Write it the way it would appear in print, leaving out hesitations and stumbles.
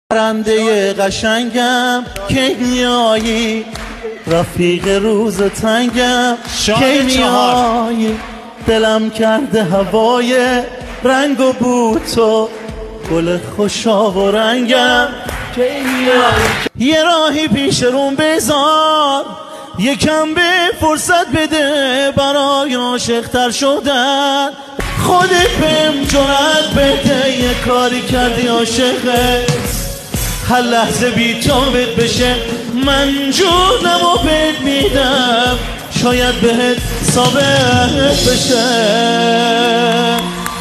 پرنده قشنگم کی میایی، رفیق روز تنگم کی میایی، دلم کرده هوای رنگ و بو تو، گل خوشا و رنگم کی میایی. یه راهی پیش روم بذار، یکم به فرصت بده برای عاشق‌تر شدن، خودت بهم جرأت بده، یه کاری کردی عاشقت هر لحظه بی تو بشه، من جونمو بهت میدم شاید بهت ثابت بشه.